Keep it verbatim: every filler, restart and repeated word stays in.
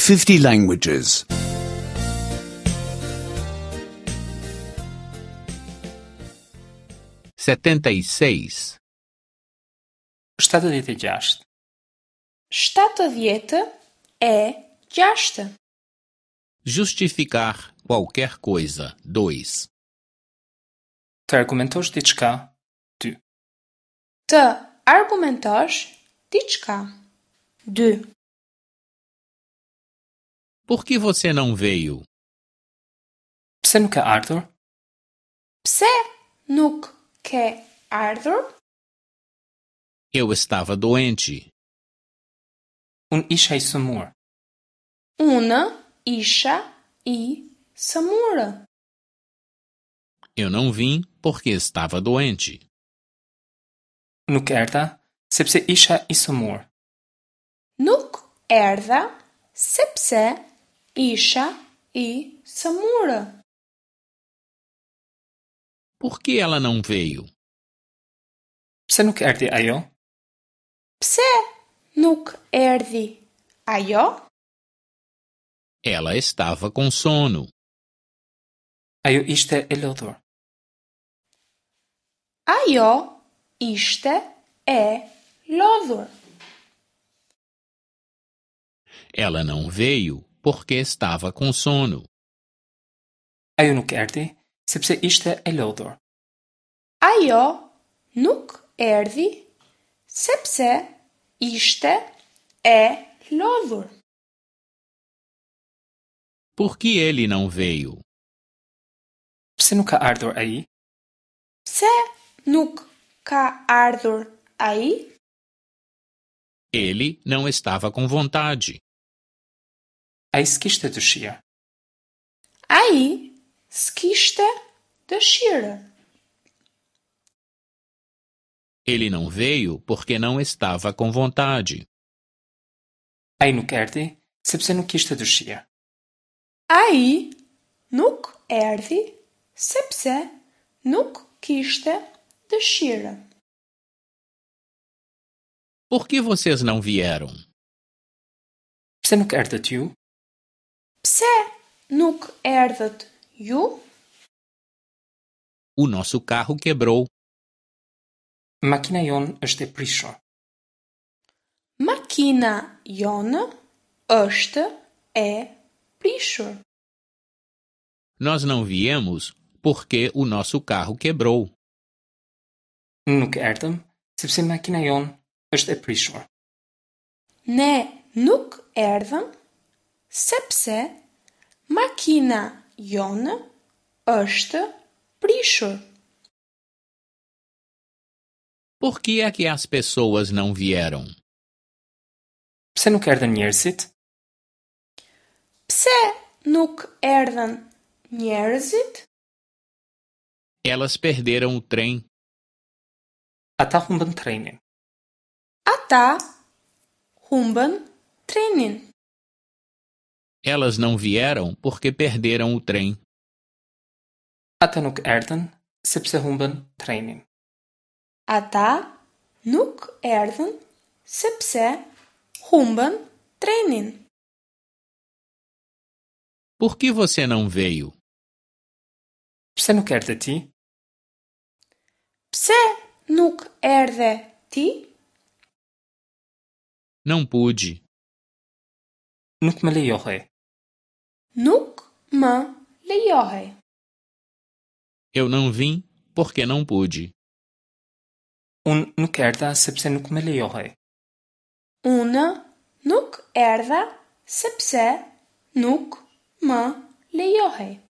fifty languages. setenta e seis. shtatëdhjetë e gjashtë. shtatëdhjetë e gjashtë. Justificar qualquer coisa. dois. Të argumentosh diçka. dy. Të argumentosh diçka. dy. Por que você não veio? Pse nuk e ardhur? Pse nuk ke ardhur? Eu estava doente. Unë isha i sëmur. Unë isha i sëmurë. Eu não vim porque estava doente. Nuk erdha sepse isha i sëmur. Nuk erdha sepse isha i sëmurë. Por que ela não veio? Pse nuk erdhi ajo? Pse nuk erdhi ajo? Ela estava com sono. Ajo ishte e lodhur. Ajo ishte e lodhur. Ela não veio porque estava com sono. Ajo nuk erdhi sepse ishte e lodhur. Ajo nuk erdhi sepse ishte e lodhur. Por que ele não veio? Pse nuk ka ardhur ai? Pse nuk ka ardhur ai? Ele não estava com vontade. Ai s'kishte dëshirë. Ai s'kishte dëshirë. Ele não veio porque não estava com vontade. Ai nuk erdhi sepse nuk kishte dëshirë. Ai nuk erdhi sepse nuk kishte dëshirë. Por que vocês não vieram? Pse nuk erdhët ju? Pse nuk erdhët ju? O nosso carro quebrou. Makina jonë është e prishur. Makina jonë është e prishur. Nós não viemos porque o nosso carro quebrou. Nuk erdhëm sepse makina jonë është e prishur. Ne nuk erdhëm sepse makina jonë është prishur. Por que é que as pessoas não vieram? Pse nuk erdhën njerëzit? Pse nuk erdhën njerëzit? Elas perderam o trem. Ata humbën trenin. Ata humbën trenin. Elas não vieram porque perderam o trem. Ata nuk erdhën sepse humbën trenin. Ata nuk erdhën sepse humbën trenin. Por que você não veio? Pse nuk erdhe ti? Pse nuk erdhe ti? Não pude. Nuk më lejohej. Nuk më lejohej. Eu não vim porque não pude. Unë nuk erdha sepse nuk më lejohej. Unë nuk erdha sepse nuk më lejohej.